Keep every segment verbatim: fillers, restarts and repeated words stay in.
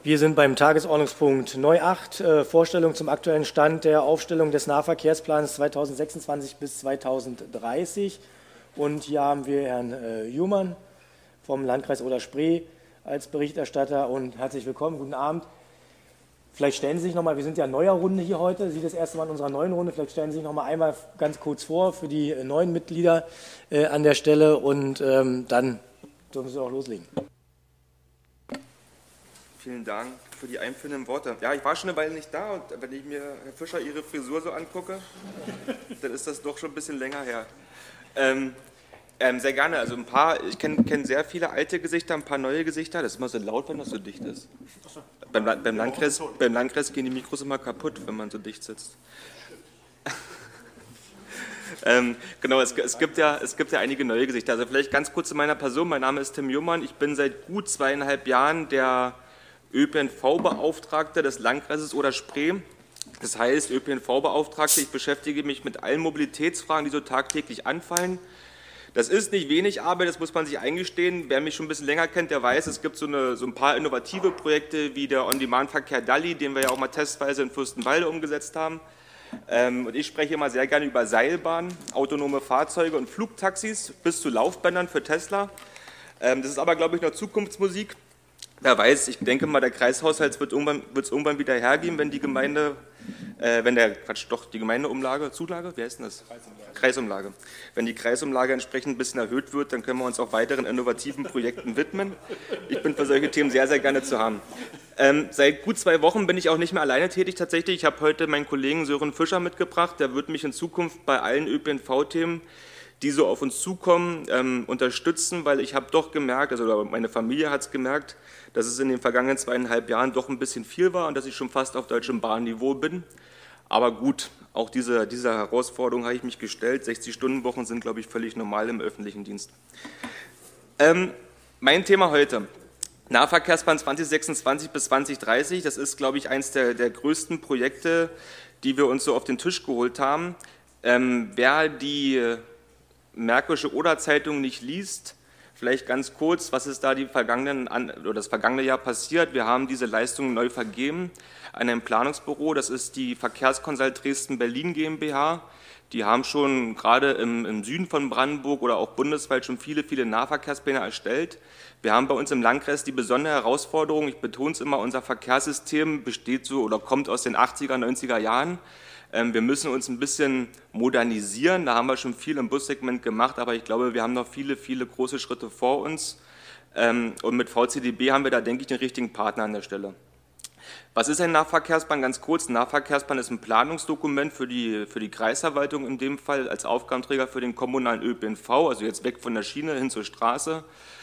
Wir sind beim Tagesordnungspunkt neun Punkt acht, äh, Vorstellung zum aktuellen Stand der Aufstellung des Nahverkehrsplans zweitausendsechsundzwanzig bis zweitausenddreißig. Und hier haben wir Herrn äh, Jumann vom Landkreis Oder-Spree als Berichterstatter und herzlich willkommen, guten Abend. Vielleicht stellen Sie sich noch mal, wir sind ja in neuer Runde hier heute, Sie das erste Mal in unserer neuen Runde, vielleicht stellen Sie sich noch mal einmal ganz kurz vor für die äh, neuen Mitglieder äh, an der Stelle und ähm, dann dürfen Sie auch loslegen. Vielen Dank für die einführenden Worte. Ja, ich war schon eine Weile nicht da und wenn ich mir, Herr Fischer, Ihre Frisur so angucke, dann ist das doch schon ein bisschen länger her. Ähm, ähm, sehr gerne, also ein paar, ich kenne kenn sehr viele alte Gesichter, ein paar neue Gesichter, das ist immer so laut, wenn das so dicht ist. Beim, beim, Landkreis, beim Landkreis gehen die Mikros immer kaputt, wenn man so dicht sitzt. ähm, genau, es, es, gibt ja, es gibt ja einige neue Gesichter, also vielleicht ganz kurz zu meiner Person, mein Name ist Tim Jumann, ich bin seit gut zweieinhalb Jahren der Ö P N V-Beauftragter des Landkreises Oder-Spree. Das heißt, Ö P N V-Beauftragter, ich beschäftige mich mit allen Mobilitätsfragen, die so tagtäglich anfallen. Das ist nicht wenig Arbeit, das muss man sich eingestehen. Wer mich schon ein bisschen länger kennt, der weiß, es gibt so, eine, so ein paar innovative Projekte wie der On-Demand-Verkehr Dalli, den wir ja auch mal testweise in Fürstenwalde umgesetzt haben. Ähm, und ich spreche immer sehr gerne über Seilbahnen, autonome Fahrzeuge und Flugtaxis bis zu Laufbändern für Tesla. Ähm, das ist aber, glaube ich, noch Zukunftsmusik. Wer weiß, ich denke mal, der Kreishaushalt wird irgendwann, wird es irgendwann wieder hergeben, wenn die Gemeinde, äh, wenn der, Quatsch, doch, die Gemeindeumlage, Zulage, wie heißt denn das? Kreisumlage. Kreisumlage. Wenn die Kreisumlage entsprechend ein bisschen erhöht wird, dann können wir uns auch weiteren innovativen Projekten widmen. Ich bin für solche Themen sehr, sehr gerne zu haben. Ähm, seit gut zwei Wochen bin ich auch nicht mehr alleine tätig tatsächlich. Ich habe heute meinen Kollegen Sören Fischer mitgebracht, der wird mich in Zukunft bei allen Ö P N V-Themen, die so auf uns zukommen, ähm, unterstützen, weil ich habe doch gemerkt, also meine Familie hat es gemerkt, dass es in den vergangenen zweieinhalb Jahren doch ein bisschen viel war und dass ich schon fast auf deutschem Bahnniveau bin. Aber gut, auch diese, dieser Herausforderung habe ich mich gestellt. sechzig-Stunden-Wochen sind, glaube ich, völlig normal im öffentlichen Dienst. Ähm, mein Thema heute, Nahverkehrsplan zweitausendsechsundzwanzig bis zweitausenddreißig, das ist, glaube ich, eines der, der größten Projekte, die wir uns so auf den Tisch geholt haben. Ähm, wer die Märkische Oder-Zeitung nicht liest, vielleicht ganz kurz, was ist da die vergangenen, oder das vergangene Jahr passiert? Wir haben diese Leistungen neu vergeben an ein Planungsbüro, das ist die Verkehrskonsult Dresden-Berlin GmbH. Die haben schon gerade im, im Süden von Brandenburg oder auch bundesweit schon viele, viele Nahverkehrspläne erstellt. Wir haben bei uns im Landkreis die besondere Herausforderung, ich betone es immer, unser Verkehrssystem besteht so oder kommt aus den achtziger, neunziger Jahren. Wir müssen uns ein bisschen modernisieren, da haben wir schon viel im Bussegment gemacht, aber ich glaube, wir haben noch viele, viele große Schritte vor uns. Und mit V C D B haben wir da, denke ich, den richtigen Partner an der Stelle. Was ist ein Nahverkehrsplan? Ganz kurz, ein Nahverkehrsplan ist ein Planungsdokument für die, für die Kreisverwaltung in dem Fall als Aufgabenträger für den kommunalen Ö P N V, also jetzt weg von der Schiene hin zur Straße.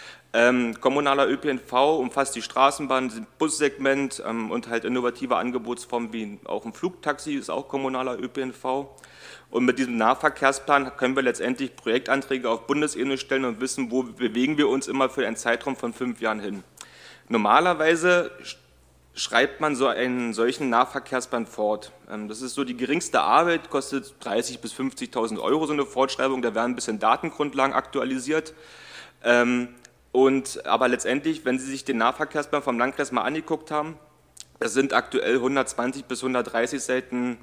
Ähm, kommunaler Ö P N V umfasst die Straßenbahn, das Bussegment ähm, und halt innovative Angebotsformen wie auch ein Flugtaxi ist auch kommunaler Ö P N V. Und mit diesem Nahverkehrsplan können wir letztendlich Projektanträge auf Bundesebene stellen und wissen, wo bewegen wir uns immer für einen Zeitraum von fünf Jahren hin. Normalerweise schreibt man so einen solchen Nahverkehrsplan fort. Ähm, das ist so die geringste Arbeit, kostet dreißigtausend bis fünfzigtausend Euro so eine Fortschreibung, da werden ein bisschen Datengrundlagen aktualisiert. Ähm, Und, aber letztendlich, wenn Sie sich den Nahverkehrsplan vom Landkreis mal angeguckt haben, das sind aktuell hundertzwanzig bis hundertdreißig Seiten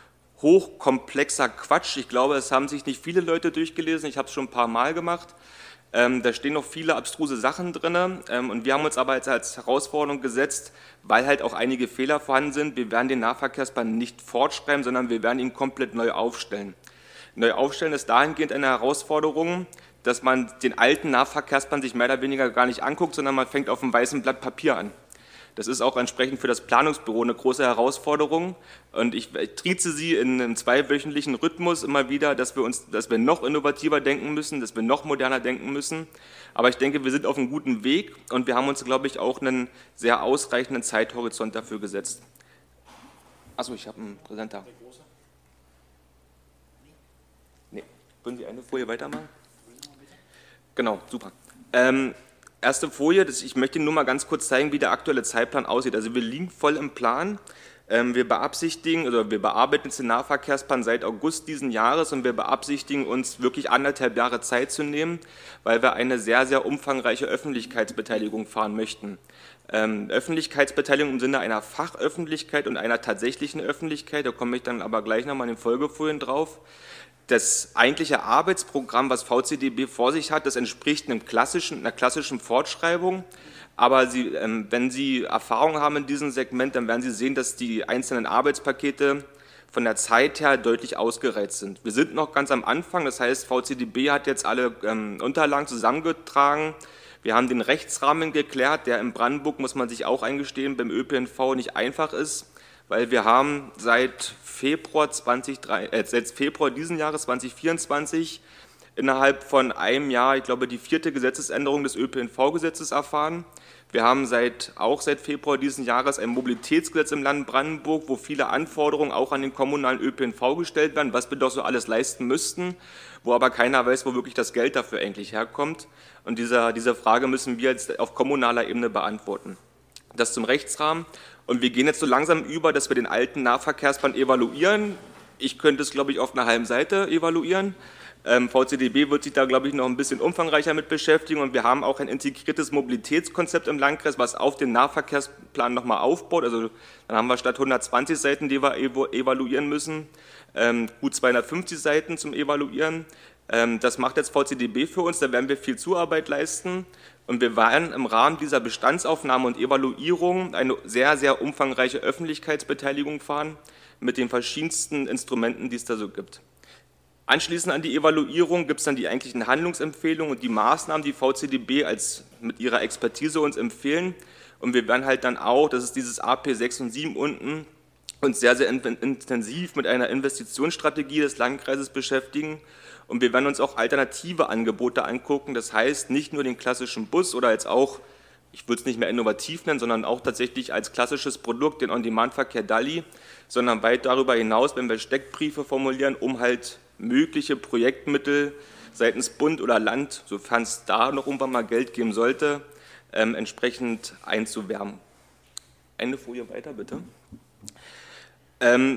hochkomplexer Quatsch. Ich glaube, es haben sich nicht viele Leute durchgelesen, ich habe es schon ein paar Mal gemacht. Ähm, da stehen noch viele abstruse Sachen drin ähm, und wir haben uns aber jetzt als Herausforderung gesetzt, weil halt auch einige Fehler vorhanden sind, wir werden den Nahverkehrsplan nicht fortschreiben, sondern wir werden ihn komplett neu aufstellen. Neu aufstellen ist dahingehend eine Herausforderung, dass man den alten Nahverkehrsplan sich mehr oder weniger gar nicht anguckt, sondern man fängt auf einem weißen Blatt Papier an. Das ist auch entsprechend für das Planungsbüro eine große Herausforderung und ich trieze Sie in einem zweiwöchentlichen Rhythmus immer wieder, dass wir, uns, dass wir noch innovativer denken müssen, dass wir noch moderner denken müssen, aber ich denke, wir sind auf einem guten Weg und wir haben uns, glaube ich, auch einen sehr ausreichenden Zeithorizont dafür gesetzt. Achso, ich habe einen Präsenter. Nee, würden Sie eine Folie weitermachen? Genau, super. Ähm, erste Folie, das, ich möchte Ihnen nur mal ganz kurz zeigen, wie der aktuelle Zeitplan aussieht. Also wir liegen voll im Plan. Wir beabsichtigen, oder wir bearbeiten den Nahverkehrsplan seit August diesen Jahres und wir beabsichtigen, uns wirklich anderthalb Jahre Zeit zu nehmen, weil wir eine sehr, sehr umfangreiche Öffentlichkeitsbeteiligung fahren möchten. Ähm, Öffentlichkeitsbeteiligung im Sinne einer Fachöffentlichkeit und einer tatsächlichen Öffentlichkeit, da komme ich dann aber gleich nochmal in den Folgefolien drauf. Das eigentliche Arbeitsprogramm, was V C D B vor sich hat, das entspricht einem klassischen, einer klassischen Fortschreibung. Aber Sie, ähm, wenn Sie Erfahrung haben in diesem Segment, dann werden Sie sehen, dass die einzelnen Arbeitspakete von der Zeit her deutlich ausgereizt sind. Wir sind noch ganz am Anfang, das heißt, V C D B hat jetzt alle ähm, Unterlagen zusammengetragen. Wir haben den Rechtsrahmen geklärt, der in Brandenburg, muss man sich auch eingestehen, beim Ö P N V nicht einfach ist, weil wir haben seit Februar, zwanzig, äh, seit Februar diesen Jahres zweitausendvierundzwanzig innerhalb von einem Jahr, ich glaube, die vierte Gesetzesänderung des Ö P N V-Gesetzes erfahren. Wir haben seit, auch seit Februar diesen Jahres ein Mobilitätsgesetz im Land Brandenburg, wo viele Anforderungen auch an den kommunalen Ö P N V gestellt werden, was wir doch so alles leisten müssten, wo aber keiner weiß, wo wirklich das Geld dafür eigentlich herkommt. Und dieser, diese Frage müssen wir jetzt auf kommunaler Ebene beantworten. Das zum Rechtsrahmen. Und wir gehen jetzt so langsam über, dass wir den alten Nahverkehrsplan evaluieren. Ich könnte es, glaube ich, auf einer halben Seite evaluieren. Ähm, V C D B wird sich da, glaube ich, noch ein bisschen umfangreicher mit beschäftigen und wir haben auch ein integriertes Mobilitätskonzept im Landkreis, was auf den Nahverkehrsplan nochmal aufbaut. Also dann haben wir statt hundertzwanzig Seiten, die wir evaluieren müssen, ähm, gut zweihundertfünfzig Seiten zum Evaluieren. Ähm, das macht jetzt V C D B für uns, da werden wir viel Zuarbeit leisten und wir werden im Rahmen dieser Bestandsaufnahme und Evaluierung eine sehr, sehr umfangreiche Öffentlichkeitsbeteiligung fahren mit den verschiedensten Instrumenten, die es da so gibt. Anschließend an die Evaluierung gibt es dann die eigentlichen Handlungsempfehlungen und die Maßnahmen, die V C D B als mit ihrer Expertise uns empfehlen. Und wir werden halt dann auch, das ist dieses A P sechs und sieben unten, uns sehr, sehr intensiv mit einer Investitionsstrategie des Landkreises beschäftigen. Und wir werden uns auch alternative Angebote angucken, das heißt nicht nur den klassischen Bus oder jetzt auch, ich würde es nicht mehr innovativ nennen, sondern auch tatsächlich als klassisches Produkt den On-Demand-Verkehr DALI, sondern weit darüber hinaus, wenn wir Steckbriefe formulieren, um halt mögliche Projektmittel seitens Bund oder Land, sofern es da noch irgendwann mal Geld geben sollte, ähm, entsprechend einzuwärmen. Eine Folie weiter, bitte. Ähm,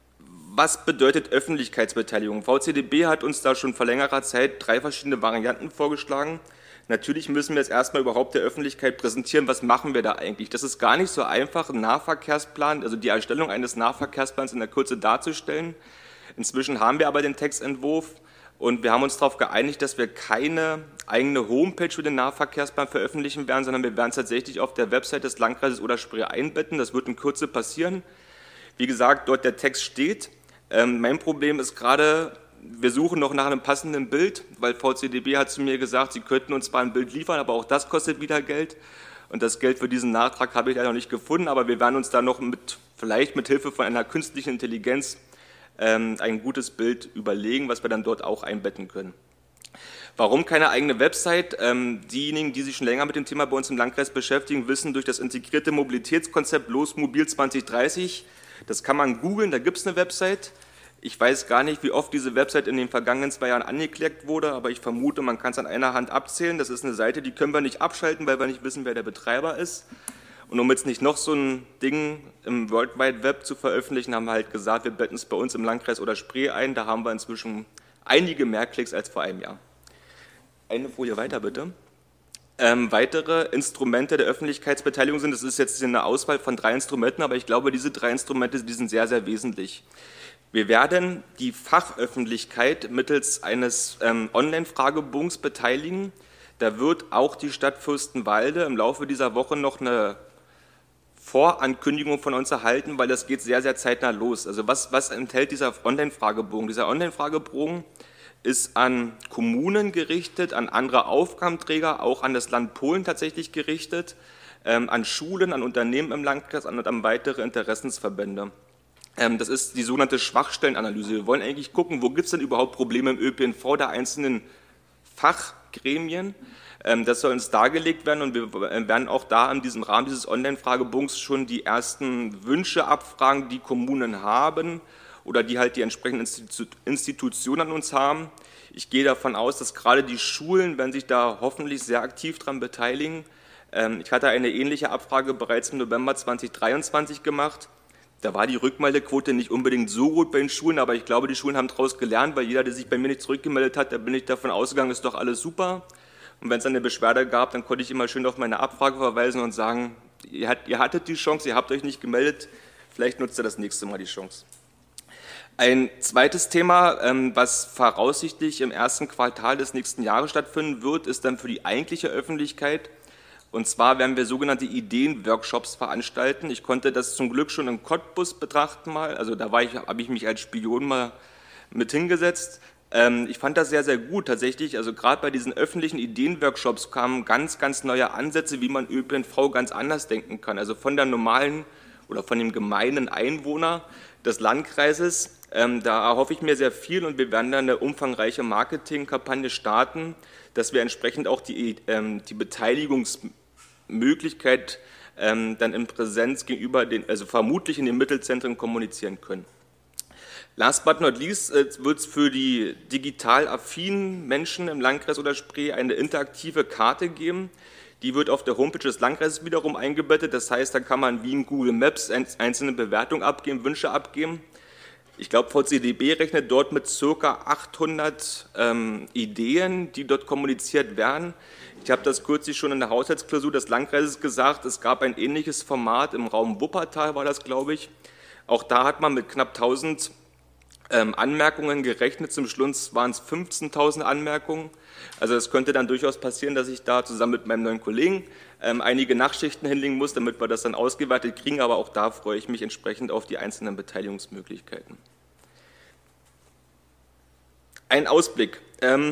was bedeutet Öffentlichkeitsbeteiligung? V C D B hat uns da schon vor längerer Zeit drei verschiedene Varianten vorgeschlagen. Natürlich müssen wir jetzt erstmal überhaupt der Öffentlichkeit präsentieren, was machen wir da eigentlich. Das ist gar nicht so einfach, einen Nahverkehrsplan, also die Erstellung eines Nahverkehrsplans in der Kürze darzustellen. Inzwischen haben wir aber den Textentwurf und wir haben uns darauf geeinigt, dass wir keine eigene Homepage für den Nahverkehrsplan veröffentlichen werden, sondern wir werden es tatsächlich auf der Website des Landkreises Oder-Spree einbetten. Das wird in Kürze passieren. Wie gesagt, dort der Text steht. Ähm, mein Problem ist gerade, wir suchen noch nach einem passenden Bild, weil V C D B hat zu mir gesagt, sie könnten uns zwar ein Bild liefern, aber auch das kostet wieder Geld. Und das Geld für diesen Nachtrag habe ich leider noch nicht gefunden, aber wir werden uns da noch mit, vielleicht mit Hilfe von einer künstlichen Intelligenz ein gutes Bild überlegen, was wir dann dort auch einbetten können. Warum keine eigene Website? Ähm, diejenigen, die sich schon länger mit dem Thema bei uns im Landkreis beschäftigen, wissen durch das integrierte Mobilitätskonzept Los Mobil zwanzig dreißig, das kann man googeln, da gibt es eine Website. Ich weiß gar nicht, wie oft diese Website in den vergangenen zwei Jahren angeklickt wurde, aber ich vermute, man kann es an einer Hand abzählen. Das ist eine Seite, die können wir nicht abschalten, weil wir nicht wissen, wer der Betreiber ist. Und um jetzt nicht noch so ein Ding im World Wide Web zu veröffentlichen, haben wir halt gesagt, wir betten es bei uns im Landkreis Oder-Spree ein. Da haben wir inzwischen einige mehr Klicks als vor einem Jahr. Eine Folie weiter, bitte. Ähm, weitere Instrumente der Öffentlichkeitsbeteiligung sind, das ist jetzt eine Auswahl von drei Instrumenten, aber ich glaube, diese drei Instrumente, die sind sehr, sehr wesentlich. Wir werden die Fachöffentlichkeit mittels eines ähm, Online-Fragebogens beteiligen. Da wird auch die Stadt Fürstenwalde im Laufe dieser Woche noch eine Vorankündigung von uns erhalten, weil das geht sehr, sehr zeitnah los. Also was, was enthält dieser Online-Fragebogen? Dieser Online-Fragebogen ist an Kommunen gerichtet, an andere Aufgabenträger, auch an das Land Polen tatsächlich gerichtet, ähm, an Schulen, an Unternehmen im Landkreis und an weitere Interessensverbände. Ähm, das ist die sogenannte Schwachstellenanalyse. Wir wollen eigentlich gucken, wo gibt es denn überhaupt Probleme im Ö P N V der einzelnen Fachgremien. Das soll uns dargelegt werden und wir werden auch da in diesem Rahmen dieses Online-Fragebogens schon die ersten Wünsche abfragen, die Kommunen haben oder die halt die entsprechenden Institutionen an uns haben. Ich gehe davon aus, dass gerade die Schulen werden sich da hoffentlich sehr aktiv daran beteiligen. Ich hatte eine ähnliche Abfrage bereits im November zweitausenddreiundzwanzig gemacht. Da war die Rückmeldequote nicht unbedingt so gut bei den Schulen, aber ich glaube, die Schulen haben daraus gelernt, weil jeder, der sich bei mir nicht zurückgemeldet hat, da bin ich davon ausgegangen, ist doch alles super. Und wenn es dann eine Beschwerde gab, dann konnte ich immer schön auf meine Abfrage verweisen und sagen, ihr, hat, ihr hattet die Chance, ihr habt euch nicht gemeldet, vielleicht nutzt ihr das nächste Mal die Chance. Ein zweites Thema, ähm, was voraussichtlich im ersten Quartal des nächsten Jahres stattfinden wird, ist dann für die eigentliche Öffentlichkeit. Und zwar werden wir sogenannte Ideenworkshops veranstalten. Ich konnte das zum Glück schon in Cottbus betrachten mal, also da war ich, habe ich mich als Spion mal mit hingesetzt. Ähm, ich fand das sehr, sehr gut tatsächlich, also gerade bei diesen öffentlichen Ideenworkshops kamen ganz, ganz neue Ansätze, wie man Ö P N V ganz anders denken kann. Also von der normalen oder von dem gemeinen Einwohner des Landkreises, ähm, da erhoffe ich mir sehr viel und wir werden dann eine umfangreiche Marketingkampagne starten, dass wir entsprechend auch die, ähm, die Beteiligungsmöglichkeit ähm, dann in Präsenz gegenüber den, also vermutlich in den Mittelzentren kommunizieren können. Last but not least äh, wird es für die digital affinen Menschen im Landkreis Oder-Spree eine interaktive Karte geben. Die wird auf der Homepage des Landkreises wiederum eingebettet. Das heißt, da kann man wie in Google Maps einzelne Bewertungen abgeben, Wünsche abgeben. Ich glaube, V C D B rechnet dort mit ca. achthundert ähm, Ideen, die dort kommuniziert werden. Ich habe das kürzlich schon in der Haushaltsklausur des Landkreises gesagt. Es gab ein ähnliches Format im Raum Wuppertal, war das, glaube ich. Auch da hat man mit knapp tausend ähm, Anmerkungen gerechnet. Zum Schluss waren es fünfzehntausend Anmerkungen. Also es könnte dann durchaus passieren, dass ich da zusammen mit meinem neuen Kollegen ähm, einige Nachtschichten hinlegen muss, damit wir das dann ausgewertet kriegen. Aber auch da freue ich mich entsprechend auf die einzelnen Beteiligungsmöglichkeiten. Ein Ausblick. Ähm,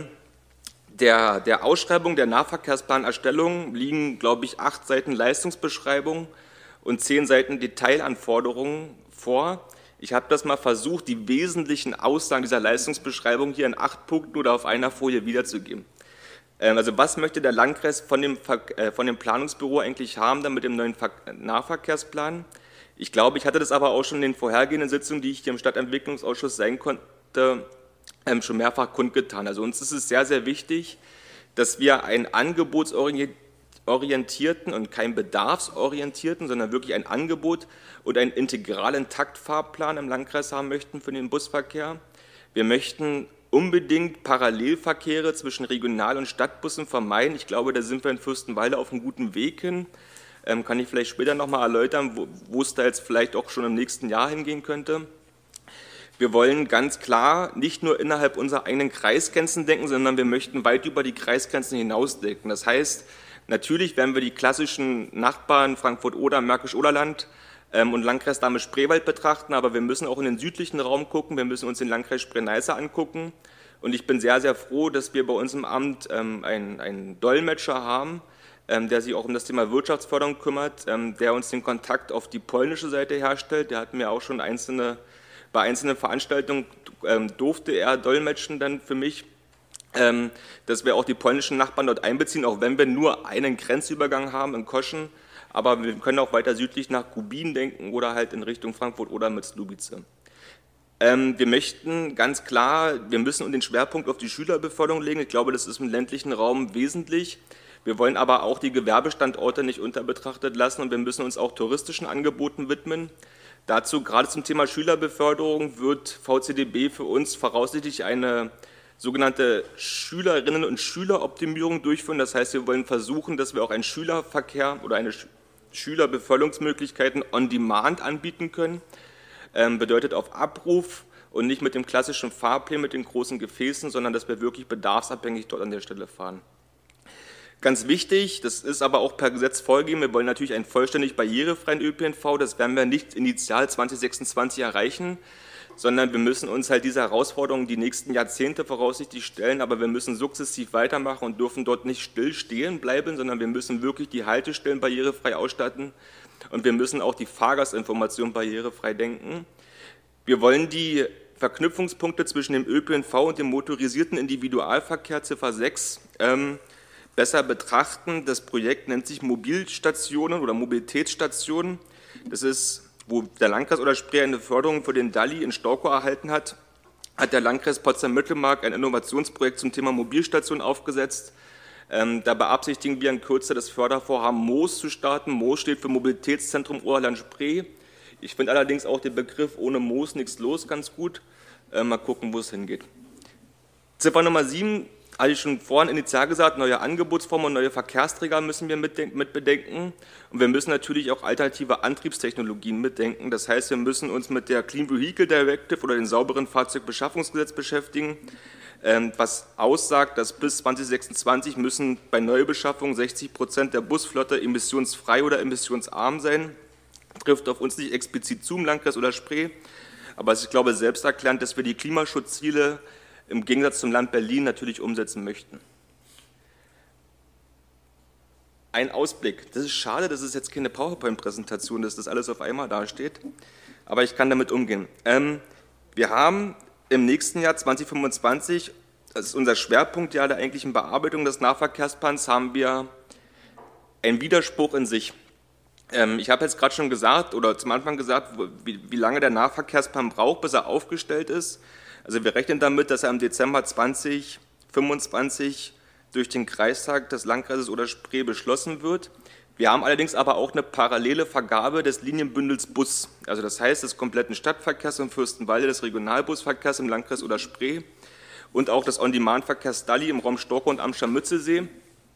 der, der Ausschreibung der Nahverkehrsplanerstellung liegen, glaube ich, acht Seiten Leistungsbeschreibung und zehn Seiten Detailanforderungen vor. Ich habe das mal versucht, die wesentlichen Aussagen dieser Leistungsbeschreibung hier in acht Punkten oder auf einer Folie wiederzugeben. Ähm, also was möchte der Landkreis von dem, äh, von dem Planungsbüro eigentlich haben, dann mit dem neuen Ver Nahverkehrsplan? Ich glaube, ich hatte das aber auch schon in den vorhergehenden Sitzungen, die ich hier im Stadtentwicklungsausschuss sein konnte, ähm, schon mehrfach kundgetan. Also uns ist es sehr, sehr wichtig, dass wir einen angebotsorientierten und keinen bedarfsorientierten, sondern wirklich ein Angebot und einen integralen Taktfahrplan im Landkreis haben möchten für den Busverkehr. Wir möchten unbedingt Parallelverkehre zwischen Regional- und Stadtbussen vermeiden. Ich glaube, da sind wir in Fürstenwalde auf einem guten Weg hin. Ähm, kann ich vielleicht später noch mal erläutern, wo, wo es da jetzt vielleicht auch schon im nächsten Jahr hingehen könnte. Wir wollen ganz klar nicht nur innerhalb unserer eigenen Kreisgrenzen denken, sondern wir möchten weit über die Kreisgrenzen hinaus denken. Das heißt, natürlich werden wir die klassischen Nachbarn Frankfurt-Oder, Märkisch-Oderland ähm, und Landkreis Dahme-Spreewald betrachten, aber wir müssen auch in den südlichen Raum gucken, wir müssen uns den Landkreis Spree-Neiße angucken. Und ich bin sehr, sehr froh, dass wir bei uns im Amt ähm, einen, einen Dolmetscher haben, ähm, der sich auch um das Thema Wirtschaftsförderung kümmert, ähm, der uns den Kontakt auf die polnische Seite herstellt. Der hat mir auch schon einzelne Bei einzelnen Veranstaltungen ähm, durfte er dolmetschen dann für mich, ähm, dass wir auch die polnischen Nachbarn dort einbeziehen, auch wenn wir nur einen Grenzübergang haben in Koschen, aber wir können auch weiter südlich nach Gubin denken oder halt in Richtung Frankfurt oder Mütz-Lubice. Ähm, wir möchten ganz klar, wir müssen den Schwerpunkt auf die Schülerbeförderung legen. Ich glaube, das ist im ländlichen Raum wesentlich. Wir wollen aber auch die Gewerbestandorte nicht unterbetrachtet lassen und wir müssen uns auch touristischen Angeboten widmen. Dazu, gerade zum Thema Schülerbeförderung, wird V C D B für uns voraussichtlich eine sogenannte Schülerinnen- und Schüleroptimierung durchführen. Das heißt, wir wollen versuchen, dass wir auch einen Schülerverkehr oder eine Schülerbeförderungsmöglichkeiten on demand anbieten können. Ähm, bedeutet auf Abruf und nicht mit dem klassischen Fahrplan mit den großen Gefäßen, sondern dass wir wirklich bedarfsabhängig dort an der Stelle fahren. Ganz wichtig, das ist aber auch per Gesetz vorgegeben, wir wollen natürlich einen vollständig barrierefreien Ö P N V, das werden wir nicht initial zwanzig sechsundzwanzig erreichen, sondern wir müssen uns halt diese Herausforderungen die nächsten Jahrzehnte voraussichtlich stellen, aber wir müssen sukzessiv weitermachen und dürfen dort nicht still stehen bleiben, sondern wir müssen wirklich die Haltestellen barrierefrei ausstatten und wir müssen auch die Fahrgastinformation barrierefrei denken. Wir wollen die Verknüpfungspunkte zwischen dem Ö P N V und dem motorisierten Individualverkehr Ziffer sechs ähm, besser betrachten. Das Projekt nennt sich Mobilstationen oder Mobilitätsstationen. Das ist, wo der Landkreis Oder-Spree eine Förderung für den D A L I in Storkow erhalten hat, hat der Landkreis Potsdam-Mittelmark ein Innovationsprojekt zum Thema Mobilstation aufgesetzt. Ähm, da beabsichtigen wir in Kürze das Fördervorhaben M O O S zu starten. M O O S steht für Mobilitätszentrum Oberland-Spree. Ich finde allerdings auch den Begriff ohne Moos nichts los ganz gut. Äh, mal gucken, wo es hingeht. Ziffer Nummer sieben, hatte ich schon vorhin initial gesagt, neue Angebotsformen und neue Verkehrsträger müssen wir mit bedenken. Und wir müssen natürlich auch alternative Antriebstechnologien mitdenken. Das heißt, wir müssen uns mit der Clean Vehicle Directive oder dem sauberen Fahrzeugbeschaffungsgesetz beschäftigen, was aussagt, dass bis zweitausendsechsundzwanzig müssen bei Neubeschaffung sechzig Prozent der Busflotte emissionsfrei oder emissionsarm sein. Das trifft auf uns nicht explizit zu im Landkreis oder Spree, aber es ist, glaube ich, selbsterklärend, dass wir die Klimaschutzziele im Gegensatz zum Land Berlin natürlich umsetzen möchten. Ein Ausblick. Das ist schade, dass es jetzt keine PowerPoint-Präsentation ist, dass das alles auf einmal dasteht, aber ich kann damit umgehen. Ähm, wir haben im nächsten Jahr zweitausendfünfundzwanzig, das ist unser Schwerpunktjahr der eigentlichen Bearbeitung des Nahverkehrsplans, haben wir einen Widerspruch in sich. Ähm, ich habe jetzt gerade schon gesagt oder zum Anfang gesagt, wie, wie lange der Nahverkehrsplan braucht, bis er aufgestellt ist. Also wir rechnen damit, dass er im Dezember zweitausendfünfundzwanzig durch den Kreistag des Landkreises oder Spree beschlossen wird. Wir haben allerdings aber auch eine parallele Vergabe des Linienbündels Bus, also das heißt des kompletten Stadtverkehrs in Fürstenwalde, des Regionalbusverkehrs im Landkreis oder Spree und auch des On-Demand-Verkehrs Dalli im Raum Storkow und am Scharmützelsee.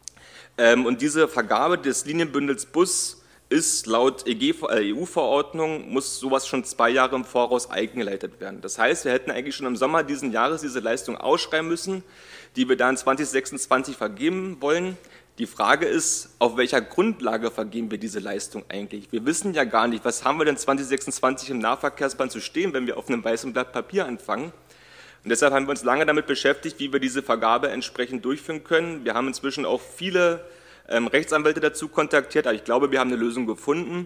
Und diese Vergabe des Linienbündels Bus ist laut E U-Verordnung, muss sowas schon zwei Jahre im Voraus eigengeleitet werden. Das heißt, wir hätten eigentlich schon im Sommer diesen Jahres diese Leistung ausschreiben müssen, die wir dann zweitausendsechsundzwanzig vergeben wollen. Die Frage ist, auf welcher Grundlage vergeben wir diese Leistung eigentlich? Wir wissen ja gar nicht, was haben wir denn zweitausendsechsundzwanzig im Nahverkehrsplan zu stehen, wenn wir auf einem weißen Blatt Papier anfangen. Und deshalb haben wir uns lange damit beschäftigt, wie wir diese Vergabe entsprechend durchführen können. Wir haben inzwischen auch viele ähm, Rechtsanwälte dazu kontaktiert, aber ich glaube, wir haben eine Lösung gefunden.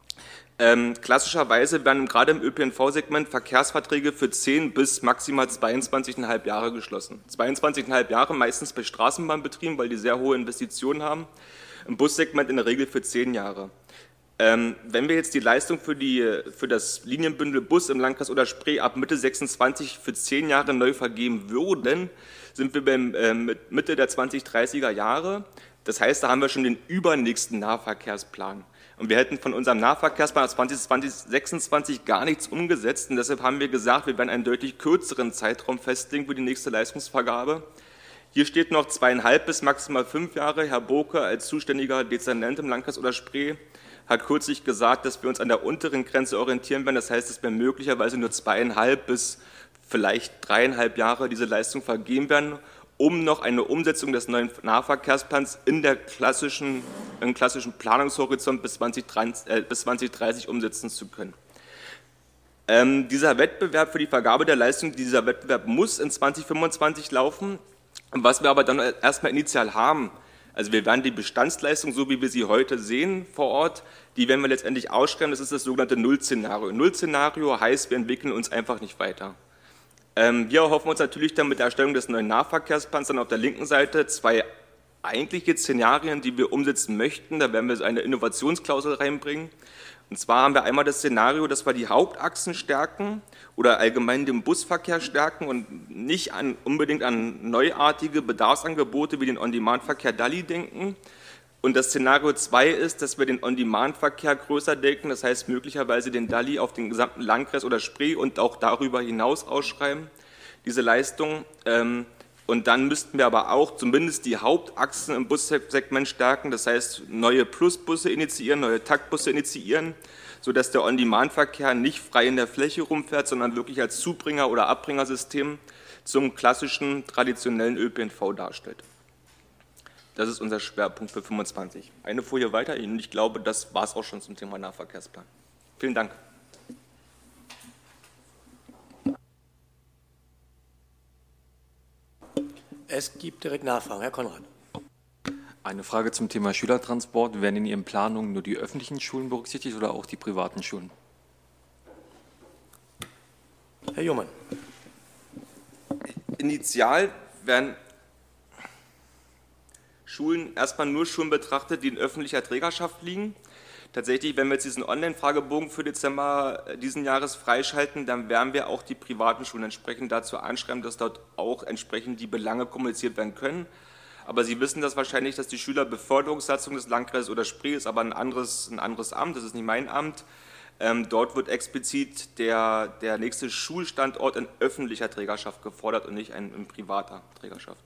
Ähm, klassischerweise werden gerade im Ö P N V-Segment Verkehrsverträge für zehn bis maximal zweiundzwanzig Komma fünf Jahre geschlossen. zweiundzwanzig Komma fünf Jahre meistens bei Straßenbahnbetrieben, weil die sehr hohe Investitionen haben. Im Bussegment in der Regel für zehn Jahre. Ähm, wenn wir jetzt die Leistung für, die, für das Linienbündel Bus im Landkreis oder Spree ab Mitte sechsundzwanzig für zehn Jahre neu vergeben würden, sind wir beim äh, Mitte der zwanzig-dreißiger Jahre. Das heißt, da haben wir schon den übernächsten Nahverkehrsplan. Und wir hätten von unserem Nahverkehrsplan zwanzig sechsundzwanzig gar nichts umgesetzt. Und deshalb haben wir gesagt, wir werden einen deutlich kürzeren Zeitraum festlegen für die nächste Leistungsvergabe. Hier steht noch zweieinhalb bis maximal fünf Jahre. Herr Boke als zuständiger Dezernent im Landkreis oder Spree hat kürzlich gesagt, dass wir uns an der unteren Grenze orientieren werden. Das heißt, dass wir möglicherweise nur zweieinhalb bis vielleicht dreieinhalb Jahre diese Leistung vergeben werden, um noch eine Umsetzung des neuen Nahverkehrsplans in der klassischen, im klassischen Planungshorizont bis zweitausenddreißig umsetzen zu können. Ähm, dieser Wettbewerb für die Vergabe der Leistung, dieser Wettbewerb muss in zweitausendfünfundzwanzig laufen. Was wir aber dann erstmal initial haben, also wir werden die Bestandsleistung, so wie wir sie heute sehen vor Ort, die werden wir letztendlich ausschreiben, das ist das sogenannte Null-Szenario. Null-Szenario heißt, wir entwickeln uns einfach nicht weiter. Wir erhoffen uns natürlich dann mit der Erstellung des neuen Nahverkehrsplans dann auf der linken Seite zwei eigentliche Szenarien, die wir umsetzen möchten. Da werden wir so eine Innovationsklausel reinbringen. Und zwar haben wir einmal das Szenario, dass wir die Hauptachsen stärken oder allgemein den Busverkehr stärken und nicht an, unbedingt an neuartige Bedarfsangebote wie den On-Demand-Verkehr Dalli denken. Und das Szenario zwei ist, dass wir den On-Demand-Verkehr größer denken, das heißt möglicherweise den Dalli auf den gesamten Landkreis oder Spree und auch darüber hinaus ausschreiben, diese Leistung. Und dann müssten wir aber auch zumindest die Hauptachsen im Bussegment stärken, das heißt neue Plusbusse initiieren, neue Taktbusse initiieren, sodass der On-Demand-Verkehr nicht frei in der Fläche rumfährt, sondern wirklich als Zubringer- oder Abbringersystem zum klassischen, traditionellen Ö P N V darstellt. Das ist unser Schwerpunkt für fünfundzwanzig. Eine Folie weiter und ich glaube, das war es auch schon zum Thema Nahverkehrsplan. Vielen Dank. Es gibt direkt Nachfragen. Herr Konrad. Eine Frage zum Thema Schülertransport. Werden in Ihren Planungen nur die öffentlichen Schulen berücksichtigt oder auch die privaten Schulen? Herr Jumann. Initial werden Schulen erstmal nur Schulen betrachtet, die in öffentlicher Trägerschaft liegen. Tatsächlich, wenn wir jetzt diesen Online-Fragebogen für Dezember diesen Jahres freischalten, dann werden wir auch die privaten Schulen entsprechend dazu anschreiben, dass dort auch entsprechend die Belange kommuniziert werden können. Aber Sie wissen das wahrscheinlich, dass die Schülerbeförderungssatzung des Landkreises oder Spree ist aber ein anderes, ein anderes Amt, das ist nicht mein Amt. Ähm, dort wird explizit der, der nächste Schulstandort in öffentlicher Trägerschaft gefordert und nicht ein, in privater Trägerschaft.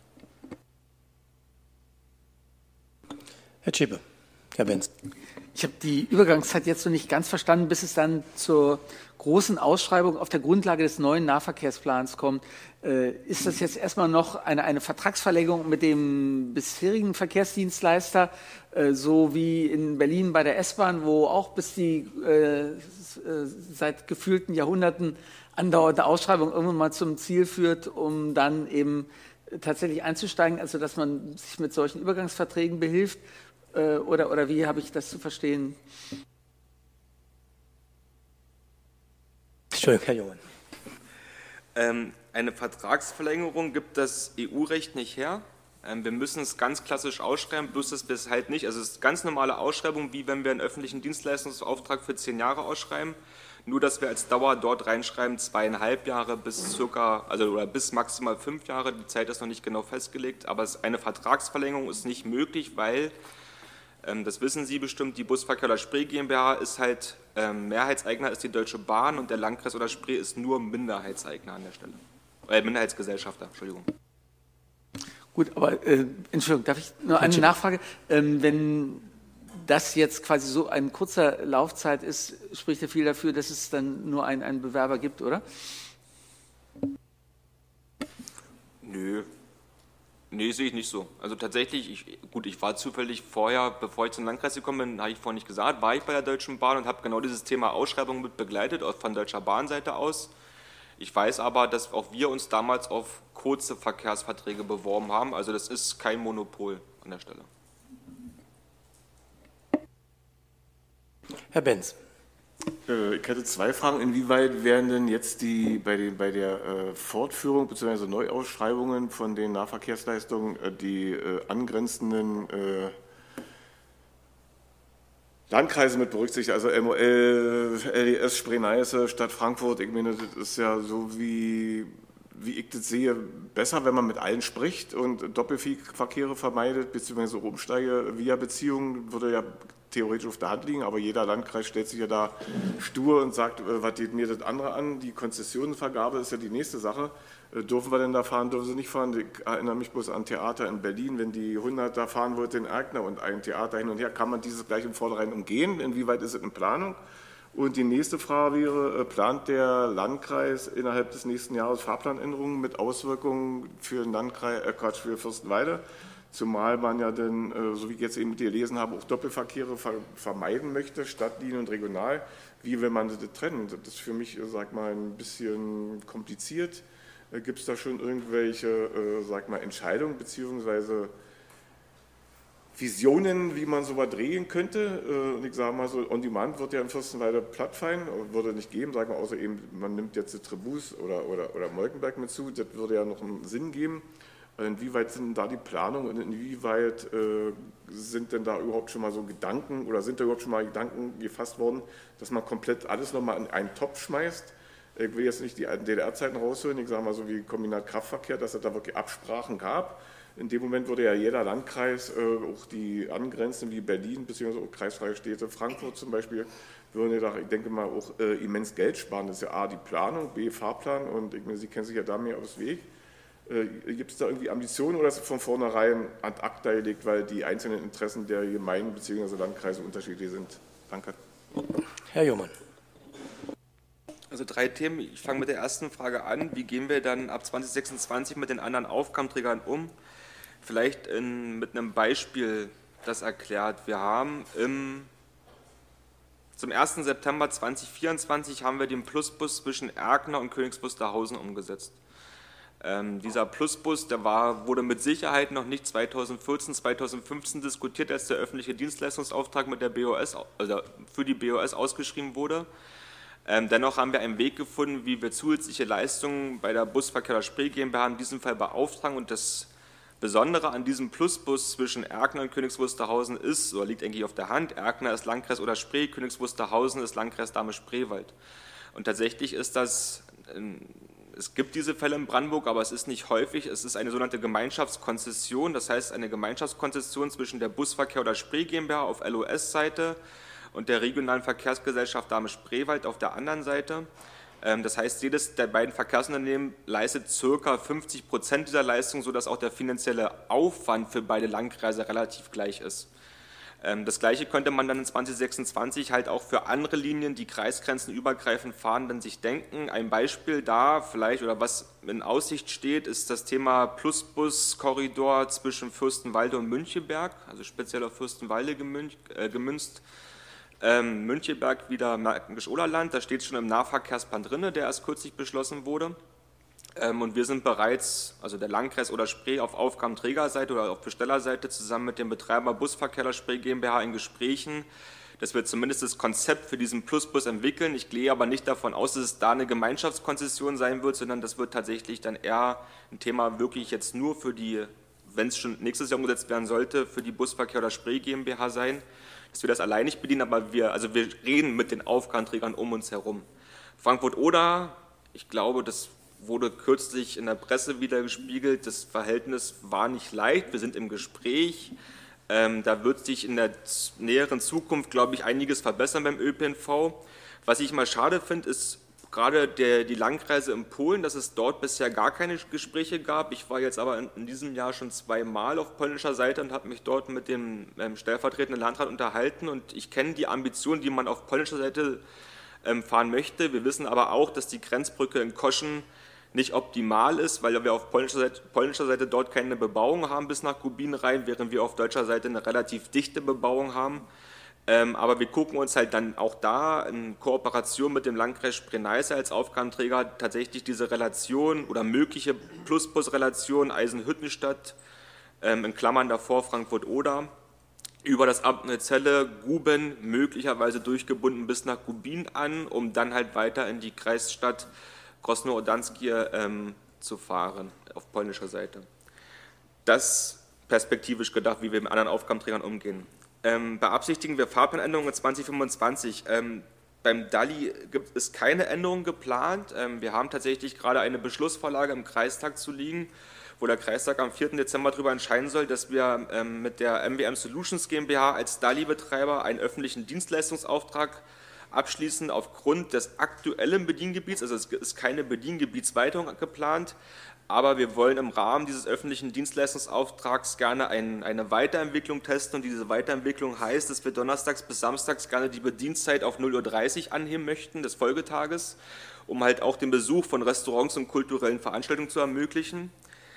Herr Zschäpe, Herr Benz. Ich habe die Übergangszeit jetzt noch nicht ganz verstanden, bis es dann zur großen Ausschreibung auf der Grundlage des neuen Nahverkehrsplans kommt. Äh, ist das jetzt erstmal noch eine, eine Vertragsverlängerung mit dem bisherigen Verkehrsdienstleister, äh, so wie in Berlin bei der S-Bahn, wo auch bis die äh, seit gefühlten Jahrhunderten andauernde Ausschreibung irgendwann mal zum Ziel führt, um dann eben tatsächlich einzusteigen, also dass man sich mit solchen Übergangsverträgen behilft? Oder, oder wie habe ich das zu verstehen? Entschuldigung, Herr Jungmann. Ähm, eine Vertragsverlängerung gibt das E U-Recht nicht her. Ähm, wir müssen es ganz klassisch ausschreiben, bloß dass wir es halt nicht. Also es ist ganz normale Ausschreibung, wie wenn wir einen öffentlichen Dienstleistungsauftrag für zehn Jahre ausschreiben. Nur, dass wir als Dauer dort reinschreiben, zweieinhalb Jahre bis circa, also oder bis maximal fünf Jahre. Die Zeit ist noch nicht genau festgelegt, aber eine Vertragsverlängerung ist nicht möglich, weil das wissen Sie bestimmt, die Busverkehr oder Spree GmbH ist halt, ähm, Mehrheitseigner ist die Deutsche Bahn und der Landkreis oder Spree ist nur Minderheitseigner an der Stelle. Äh, Minderheitsgesellschafter, Entschuldigung. Gut, aber, äh, Entschuldigung, darf ich nur eine Nachfrage? Ähm, wenn das jetzt quasi so ein kurzer Laufzeit ist, spricht ja viel dafür, dass es dann nur einen, einen Bewerber gibt, oder? Nö. Nee, sehe ich nicht so. Also tatsächlich, ich, gut, ich war zufällig vorher, bevor ich zum Landkreis gekommen bin, habe ich vorhin nicht gesagt, war ich bei der Deutschen Bahn und habe genau dieses Thema Ausschreibung mit begleitet, von Deutscher Bahnseite aus. Ich weiß aber, dass auch wir uns damals auf kurze Verkehrsverträge beworben haben, also das ist kein Monopol an der Stelle. Herr Benz. Ich hätte zwei Fragen. Inwieweit werden denn jetzt die bei, den, bei der äh, Fortführung bzw. Neuausschreibungen von den Nahverkehrsleistungen äh, die äh, angrenzenden äh, Landkreise mit berücksichtigt, also M O L, L D S, Spree-Neiße, Stadt Frankfurt? Ich meine, das ist ja so wie, wie ich das sehe, besser, wenn man mit allen spricht und Doppelverkehre vermeidet, beziehungsweise Umsteige-Via-Beziehungen würde ja theoretisch auf der Hand liegen, aber jeder Landkreis stellt sich ja da stur und sagt, äh, was geht mir das andere an? Die Konzessionenvergabe ist ja die nächste Sache. Äh, dürfen wir denn da fahren, dürfen sie nicht fahren? Ich erinnere mich bloß an Theater in Berlin, wenn die hundert da fahren wollte in Erkner und ein Theater hin und her, kann man dieses gleich im Vornherein umgehen? Inwieweit ist es in Planung? Und die nächste Frage wäre, äh, plant der Landkreis innerhalb des nächsten Jahres Fahrplanänderungen mit Auswirkungen für den Landkreis, äh Quatsch, für Fürstenwalde? Zumal man ja dann, so wie ich jetzt eben mit dir gelesen habe, auch Doppelverkehre vermeiden möchte, Stadtlinien und regional. Wie will man das trennen? Das ist für mich, sag mal, ein bisschen kompliziert. Gibt es da schon irgendwelche, sag mal, Entscheidungen bzw. Visionen, wie man sowas drehen könnte? Und ich sage mal so, On Demand wird ja in Fürstenwalde plattfallen, würde nicht geben, sag mal, außer eben, man nimmt jetzt die Tribus oder, oder, oder Molkenberg mit zu, das würde ja noch einen Sinn geben. Inwieweit sind da die Planungen und inwieweit äh, sind denn da überhaupt schon mal so Gedanken oder sind da überhaupt schon mal Gedanken gefasst worden, dass man komplett alles nochmal in einen Topf schmeißt? Ich will jetzt nicht die D D R-Zeiten rausholen, ich sage mal so wie Kombinat Kraftverkehr, dass es da wirklich Absprachen gab. In dem Moment würde ja jeder Landkreis, äh, auch die angrenzenden wie Berlin bzw. auch kreisfreie Städte, Frankfurt zum Beispiel, würden ja da, ich denke mal, auch äh, immens Geld sparen. Das ist ja A, die Planung, B, Fahrplan und ich meine, Sie kennen sich ja da mehr aus dem Weg. Gibt es da irgendwie Ambitionen oder ist es von vornherein ad acta gelegt, weil die einzelnen Interessen der Gemeinden bzw. Landkreise unterschiedlich sind? Danke. Herr Jungmann. Also drei Themen. Ich fange mit der ersten Frage an. Wie gehen wir dann ab zwanzig sechsundzwanzig mit den anderen Aufgabenträgern um? Vielleicht in, mit einem Beispiel das erklärt. Wir haben im, zum ersten September zweitausendvierundzwanzig haben wir den Plusbus zwischen Erkner und Königs Wusterhausen umgesetzt. Ähm, dieser Plusbus, der war, wurde mit Sicherheit noch nicht zweitausendvierzehn, zweitausendfünfzehn diskutiert, als der öffentliche Dienstleistungsauftrag mit der B O S, also für die B O S ausgeschrieben wurde. Ähm, dennoch haben wir einen Weg gefunden, wie wir zusätzliche Leistungen bei der Busverkehr der Spree GmbH in diesem Fall beauftragen. Und das Besondere an diesem Plusbus zwischen Erkner und Königs Wusterhausen ist, oder liegt eigentlich auf der Hand, Erkner ist Landkreis oder Spree, Königs Wusterhausen ist Landkreis Dahme-Spreewald. Und tatsächlich ist das ein Es gibt diese Fälle in Brandenburg, aber es ist nicht häufig. Es ist eine sogenannte Gemeinschaftskonzession, das heißt eine Gemeinschaftskonzession zwischen der Busverkehr oder Spree GmbH auf L O S-Seite und der regionalen Verkehrsgesellschaft Dahme-Spreewald auf der anderen Seite. Das heißt, jedes der beiden Verkehrsunternehmen leistet ca. fünfzig Prozent dieser Leistung, sodass auch der finanzielle Aufwand für beide Landkreise relativ gleich ist. Das Gleiche könnte man dann in zwanzig sechsundzwanzig halt auch für andere Linien, die kreisgrenzenübergreifend fahren, dann sich denken. Ein Beispiel da vielleicht oder was in Aussicht steht, ist das Thema Plusbus-Korridor zwischen Fürstenwalde und Müncheberg, also speziell auf Fürstenwalde gemünzt. Ähm, Müncheberg wieder Märkisch-Oderland, da steht schon im Nahverkehrsplan drin, der erst kürzlich beschlossen wurde. Ähm, und wir sind bereits, also der Landkreis Oder-Spree, auf Aufgabenträgerseite oder auf Bestellerseite zusammen mit dem Betreiber Busverkehr der Spree GmbH in Gesprächen, dass wir zumindest das Konzept für diesen Plusbus entwickeln. Ich gehe aber nicht davon aus, dass es da eine Gemeinschaftskonzession sein wird, sondern das wird tatsächlich dann eher ein Thema wirklich jetzt nur für die, wenn es schon nächstes Jahr umgesetzt werden sollte, für die Busverkehr oder Spree GmbH sein, dass wir das allein nicht bedienen, aber wir, also wir reden mit den Aufgabenträgern um uns herum. Frankfurt-Oder, ich glaube, das wurde kürzlich in der Presse wieder gespiegelt, das Verhältnis war nicht leicht, wir sind im Gespräch, ähm, da wird sich in der näheren Zukunft, glaube ich, einiges verbessern beim Ö P N V. Was ich mal schade finde, ist gerade der, die Landkreise in Polen, dass es dort bisher gar keine Gespräche gab. Ich war jetzt aber in, in diesem Jahr schon zweimal auf polnischer Seite und habe mich dort mit dem ähm, stellvertretenden Landrat unterhalten und ich kenne die Ambitionen, die man auf polnischer Seite ähm, fahren möchte. Wir wissen aber auch, dass die Grenzbrücke in Koschen nicht optimal ist, weil wir auf polnischer Seite, polnischer Seite dort keine Bebauung haben bis nach Gubin rein, während wir auf deutscher Seite eine relativ dichte Bebauung haben. Ähm, aber wir gucken uns halt dann auch da in Kooperation mit dem Landkreis Spree-Neiße als Aufgabenträger tatsächlich diese Relation oder mögliche Plusbus-Relation Eisenhüttenstadt, ähm, in Klammern davor Frankfurt-Oder, über das Amt Neuzelle, Guben, möglicherweise durchgebunden bis nach Gubin an, um dann halt weiter in die Kreisstadt Krosno-Odrzańskie ähm, zu fahren, auf polnischer Seite. Das perspektivisch gedacht, wie wir mit anderen Aufgabenträgern umgehen. Ähm, beabsichtigen wir Fahrplanänderungen in zwanzig fünfundzwanzig. Ähm, beim D A L I gibt es keine Änderungen geplant. Ähm, wir haben tatsächlich gerade eine Beschlussvorlage im Kreistag zu liegen, wo der Kreistag am vierten Dezember darüber entscheiden soll, dass wir ähm, mit der M W M Solutions GmbH als D A L I-Betreiber einen öffentlichen Dienstleistungsauftrag abschließen aufgrund des aktuellen Bediengebiets, also es ist keine Bediengebietsweiterung geplant, aber wir wollen im Rahmen dieses öffentlichen Dienstleistungsauftrags gerne ein, eine Weiterentwicklung testen und diese Weiterentwicklung heißt, dass wir donnerstags bis samstags gerne die Bedienstzeit auf null Uhr dreißig anheben möchten, des Folgetages, um halt auch den Besuch von Restaurants und kulturellen Veranstaltungen zu ermöglichen.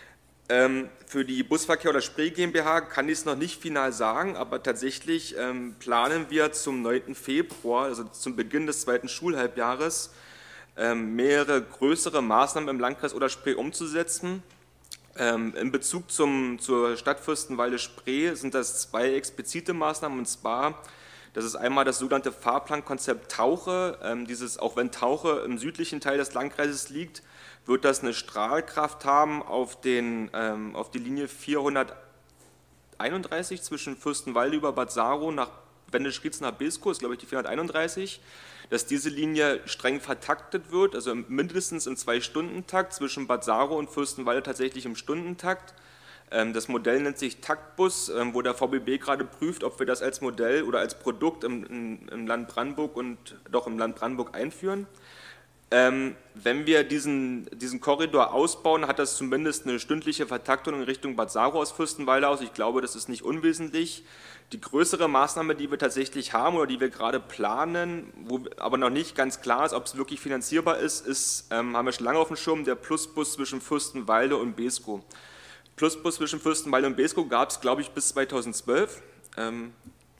Ähm, für die Busverkehr oder Spree GmbH kann ich es noch nicht final sagen, aber tatsächlich ähm, planen wir zum neunten Februar, also zum Beginn des zweiten Schulhalbjahres, ähm, mehrere größere Maßnahmen im Landkreis Oder-Spree umzusetzen. Ähm, in Bezug zum, zur Stadt Fürstenwalde-Spree sind das zwei explizite Maßnahmen, und zwar, das ist einmal das sogenannte Fahrplankonzept Tauche. Ähm, dieses, auch wenn Tauche im südlichen Teil des Landkreises liegt, wird das eine Strahlkraft haben auf, den, ähm, auf die Linie vierhunderteinunddreißig zwischen Fürstenwalde über Bad Saro nach Wendisch-Rietz nach Beeskow, ist glaube ich die vierhunderteinunddreißig, dass diese Linie streng vertaktet wird, also mindestens im Zwei-Stunden-Takt, zwischen Bad Saro und Fürstenwalde tatsächlich im Stundentakt. Ähm, das Modell nennt sich Taktbus, ähm, wo der V B B gerade prüft, ob wir das als Modell oder als Produkt im, im, im Land Brandenburg und doch im Land Brandenburg einführen. Ähm, wenn wir diesen, diesen Korridor ausbauen, hat das zumindest eine stündliche Vertaktung in Richtung Bad Saro aus Fürstenwalde aus. Ich glaube, das ist nicht unwesentlich. Die größere Maßnahme, die wir tatsächlich haben oder die wir gerade planen, wo aber noch nicht ganz klar ist, ob es wirklich finanzierbar ist, ist ähm, haben wir schon lange auf dem Schirm, der Plusbus zwischen Fürstenwalde und Beeskow. Plusbus zwischen Fürstenwalde und Beeskow gab es, glaube ich, bis zweitausendzwölf. Ähm,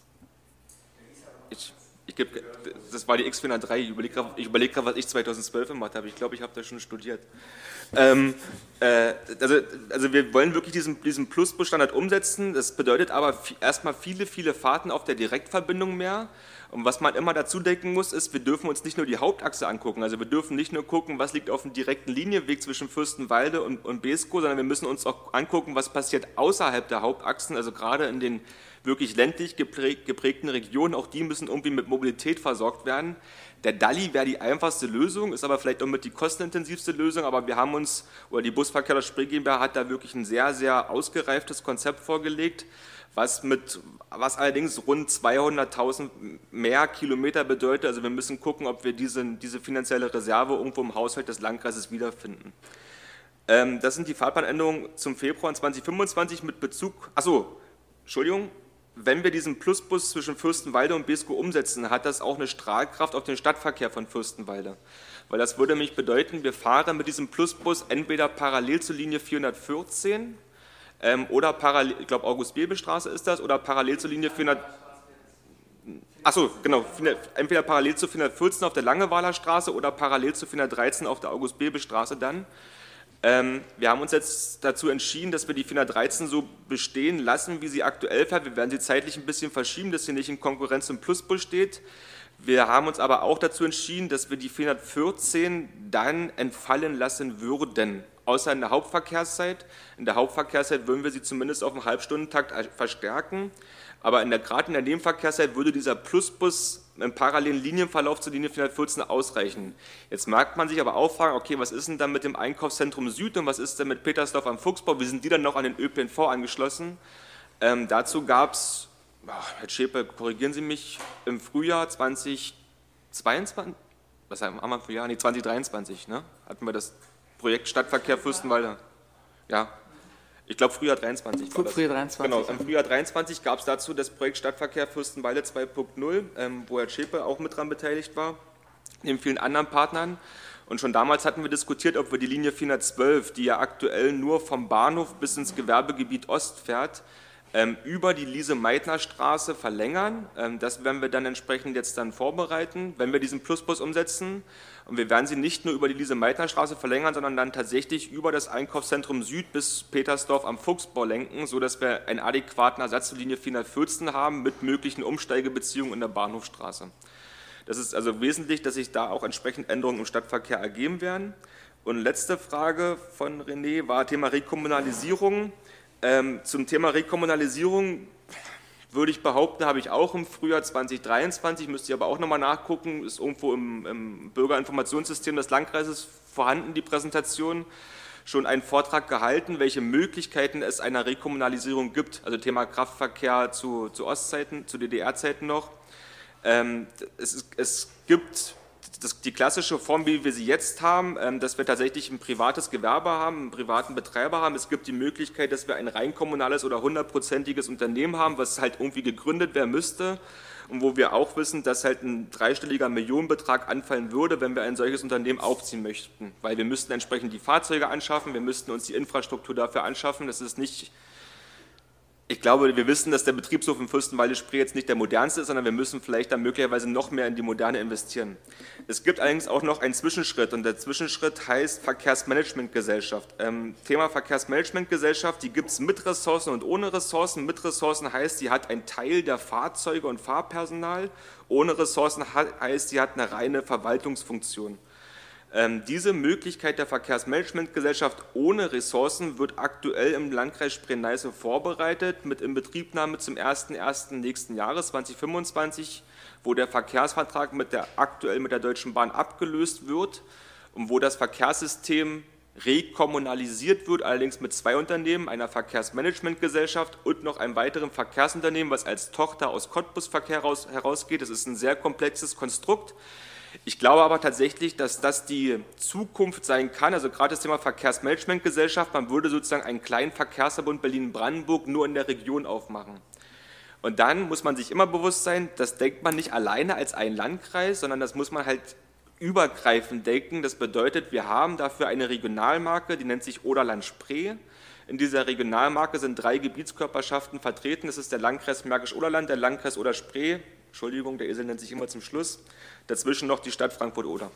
ich, Ich gebe, das war die X vierhundertdrei, ich überlege gerade, überleg was ich zweitausendzwölf gemacht habe. Ich glaube, ich habe das schon studiert. Ähm, äh, also, also wir wollen wirklich diesen, diesen Plusbus-Standard umsetzen. Das bedeutet aber erstmal viele, viele Fahrten auf der Direktverbindung mehr. Und was man immer dazu denken muss, ist, wir dürfen uns nicht nur die Hauptachse angucken. Also wir dürfen nicht nur gucken, was liegt auf dem direkten Linienweg zwischen Fürstenwalde und, und Beeskow, sondern wir müssen uns auch angucken, was passiert außerhalb der Hauptachsen, also gerade in den wirklich ländlich geprägten Regionen, auch die müssen irgendwie mit Mobilität versorgt werden. Der Dalli wäre die einfachste Lösung, ist aber vielleicht auch mit die kostenintensivste Lösung, aber wir haben uns, oder die Busverkehr der Spree GmbH hat da wirklich ein sehr, sehr ausgereiftes Konzept vorgelegt, was, mit, was allerdings rund zweihunderttausend mehr Kilometer bedeutet. Also wir müssen gucken, ob wir diese, diese finanzielle Reserve irgendwo im Haushalt des Landkreises wiederfinden. Ähm, das sind die Fahrplanänderungen zum Februar zweitausendfünfundzwanzig mit Bezug, achso, Entschuldigung, wenn wir diesen Plusbus zwischen Fürstenwalde und Beeskow umsetzen, hat das auch eine Strahlkraft auf den Stadtverkehr von Fürstenwalde. Weil das würde nämlich bedeuten, wir fahren mit diesem Plusbus entweder parallel zur Linie vierhundertvierzehn ähm, oder parallel, ich glaube August-Bebel-Straße ist das, oder parallel zur Linie vierhundert. Achso, genau, entweder parallel zur vierhundertvierzehn auf der Langeweiler Straße oder parallel zur vierhundertdreizehn auf der August-Bebel-Straße dann. Ähm, wir haben uns jetzt dazu entschieden, dass wir die vierhundertdreizehn so bestehen lassen, wie sie aktuell fährt. Wir werden sie zeitlich ein bisschen verschieben, dass sie nicht in Konkurrenz zum Plusbus steht. Wir haben uns aber auch dazu entschieden, dass wir die vierhundertvierzehn dann entfallen lassen würden, außer in der Hauptverkehrszeit. In der Hauptverkehrszeit würden wir sie zumindest auf einen Halbstundentakt verstärken. Aber in der, gerade in der Nebenverkehrszeit würde dieser Plusbus im parallelen Linienverlauf zur Linie vierhundertvierzehn ausreichen. Jetzt mag man sich aber auch fragen, okay, was ist denn dann mit dem Einkaufszentrum Süd und was ist denn mit Petersdorf am Fuchsbau? Wie sind die dann noch an den Ö P N V angeschlossen? Ähm, dazu gab es, Herr Schäpe, korrigieren Sie mich, im Frühjahr zweitausendzweiundzwanzig, was haben wir für Jahr? Nee, zweitausenddreiundzwanzig, ne? Hatten wir das Projekt Stadtverkehr Fürstenwalde. Ja. Ich glaube, Frühjahr dreiundzwanzig war das. Frühjahr dreiundzwanzig. Genau, im Frühjahr dreiundzwanzig gab es dazu das Projekt Stadtverkehr Fürstenwalde zwei Punkt null, ähm, wo Herr Schäpe auch mit dran beteiligt war, neben vielen anderen Partnern. Und schon damals hatten wir diskutiert, ob wir die Linie vierhundertzwölf, die ja aktuell nur vom Bahnhof bis ins Gewerbegebiet Ost fährt, ähm, über die Lise-Meitner-Straße verlängern. Ähm, das werden wir dann entsprechend jetzt dann vorbereiten, wenn wir diesen Plusbus umsetzen. Und wir werden sie nicht nur über die Lise-Meitner-Straße verlängern, sondern dann tatsächlich über das Einkaufszentrum Süd bis Petersdorf am Fuchsbau lenken, sodass wir einen adäquaten Ersatz zur Linie vierhundertvierzehn haben mit möglichen Umsteigebeziehungen in der Bahnhofstraße. Das ist also wesentlich, dass sich da auch entsprechend Änderungen im Stadtverkehr ergeben werden. Und letzte Frage von René war Thema Rekommunalisierung. Ähm, zum Thema Rekommunalisierung würde ich behaupten, habe ich auch im Frühjahr zweitausenddreiundzwanzig, müsste ich aber auch nochmal nachgucken, ist irgendwo im, im Bürgerinformationssystem des Landkreises vorhanden, die Präsentation, schon einen Vortrag gehalten, welche Möglichkeiten es einer Rekommunalisierung gibt, also Thema Kraftverkehr zu, zu Ostzeiten, zu D D R-Zeiten noch. Ähm, es, es gibt das, die klassische Form, wie wir sie jetzt haben, ähm, dass wir tatsächlich ein privates Gewerbe haben, einen privaten Betreiber haben. Es gibt die Möglichkeit, dass wir ein rein kommunales oder hundertprozentiges Unternehmen haben, was halt irgendwie gegründet werden müsste und wo wir auch wissen, dass halt ein dreistelliger Millionenbetrag anfallen würde, wenn wir ein solches Unternehmen aufziehen möchten. Weil wir müssten entsprechend die Fahrzeuge anschaffen, wir müssten uns die Infrastruktur dafür anschaffen. Das ist nicht... Ich glaube, wir wissen, dass der Betriebshof in Fürstenwalde-Spree jetzt nicht der modernste ist, sondern wir müssen vielleicht dann möglicherweise noch mehr in die Moderne investieren. Es gibt allerdings auch noch einen Zwischenschritt und der Zwischenschritt heißt Verkehrsmanagementgesellschaft. Ähm, Thema Verkehrsmanagementgesellschaft, die gibt es mit Ressourcen und ohne Ressourcen. Mit Ressourcen heißt, sie hat einen Teil der Fahrzeuge und Fahrpersonal. Ohne Ressourcen heißt, sie hat eine reine Verwaltungsfunktion. Ähm, diese Möglichkeit der Verkehrsmanagementgesellschaft ohne Ressourcen wird aktuell im Landkreis Spree-Neiße vorbereitet mit Inbetriebnahme zum ersten ersten nächsten Jahres zweitausendfünfundzwanzig, wo der Verkehrsvertrag mit der, aktuell mit der Deutschen Bahn abgelöst wird und wo das Verkehrssystem rekommunalisiert wird, allerdings mit zwei Unternehmen, einer Verkehrsmanagementgesellschaft und noch einem weiteren Verkehrsunternehmen, was als Tochter aus Cottbus Verkehr heraus, herausgeht. Das ist ein sehr komplexes Konstrukt. Ich glaube aber tatsächlich, dass das die Zukunft sein kann, also gerade das Thema Verkehrsmanagementgesellschaft, man würde sozusagen einen kleinen Verkehrsverbund Berlin-Brandenburg nur in der Region aufmachen. Und dann muss man sich immer bewusst sein, das denkt man nicht alleine als ein Landkreis, sondern das muss man halt übergreifend denken. Das bedeutet, wir haben dafür eine Regionalmarke, die nennt sich Oderland-Spree. In dieser Regionalmarke sind drei Gebietskörperschaften vertreten. Das ist der Landkreis Märkisch-Oderland, der Landkreis Oder-Spree, Entschuldigung, der Esel nennt sich immer zum Schluss, dazwischen noch die Stadt Frankfurt-Oder.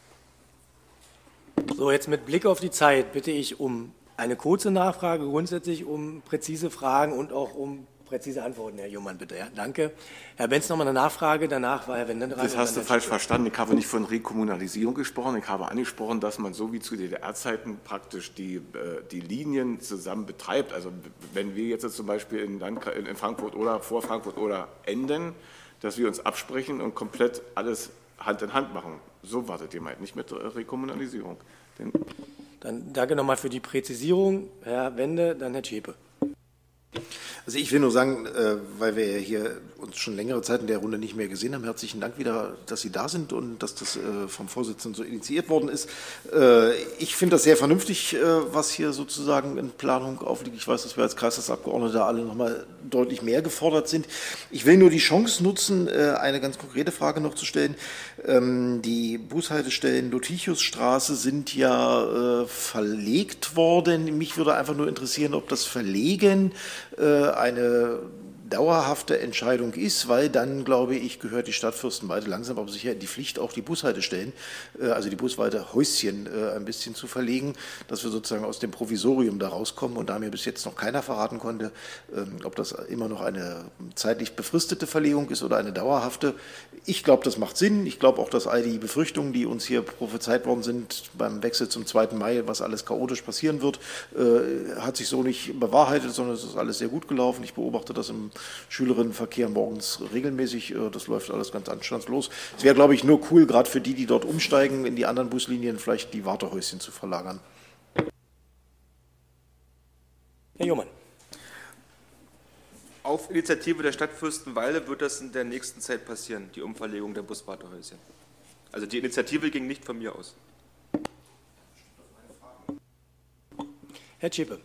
So, jetzt mit Blick auf die Zeit bitte ich um eine kurze Nachfrage, grundsätzlich um präzise Fragen und auch um präzise antworten, Herr Jumann, bitte. Ja, danke. Herr Benz, nochmal eine Nachfrage. Danach war Herr Wende dran. Das hast du falsch verstanden. Ich habe nicht von Rekommunalisierung gesprochen. Ich habe angesprochen, dass man so wie zu D D R-Zeiten praktisch die, die Linien zusammen betreibt. Also wenn wir jetzt zum Beispiel in, Landkreis, in Frankfurt oder vor Frankfurt oder enden, dass wir uns absprechen und komplett alles Hand in Hand machen. So wartet ihr meint, nicht mit Rekommunalisierung. Den Dann danke nochmal für die Präzisierung. Herr Wende, dann Herr Zschäpe. Also ich will nur sagen, äh, weil wir ja hier uns schon längere Zeit in der Runde nicht mehr gesehen haben, herzlichen Dank wieder, dass Sie da sind und dass das äh, vom Vorsitzenden so initiiert worden ist. Äh, ich finde das sehr vernünftig, äh, was hier sozusagen in Planung aufliegt. Ich weiß, dass wir als Kreistagsabgeordnete alle noch mal deutlich mehr gefordert sind. Ich will nur die Chance nutzen, äh, eine ganz konkrete Frage noch zu stellen. Ähm, die Bushaltestellen Lotichusstraße sind ja äh, verlegt worden. Mich würde einfach nur interessieren, ob das Verlegen äh, eine dauerhafte Entscheidung ist, weil dann, glaube ich, gehört die Stadt Fürstenwalde langsam aber sicher in die Pflicht, auch die Bushaltestellen, also die Bushaltehäuschen ein bisschen zu verlegen, dass wir sozusagen aus dem Provisorium da rauskommen. Und da mir bis jetzt noch keiner verraten konnte, ob das immer noch eine zeitlich befristete Verlegung ist oder eine dauerhafte. Ich glaube, das macht Sinn. Ich glaube auch, dass all die Befürchtungen, die uns hier prophezeit worden sind beim Wechsel zum zweiten Mai, was alles chaotisch passieren wird, hat sich so nicht bewahrheitet, sondern es ist alles sehr gut gelaufen. Ich beobachte das im Schülerinnenverkehr morgens regelmäßig. Das läuft alles ganz anstandslos. Es wäre, glaube ich, nur cool, gerade für die, die dort umsteigen, in die anderen Buslinien vielleicht die Wartehäuschen zu verlagern. Herr Jumann. Auf Initiative der Stadt Fürstenwalde wird das in der nächsten Zeit passieren, die Umverlegung der Buswartehäuschen. Also die Initiative ging nicht von mir aus. Herr Zschäpe.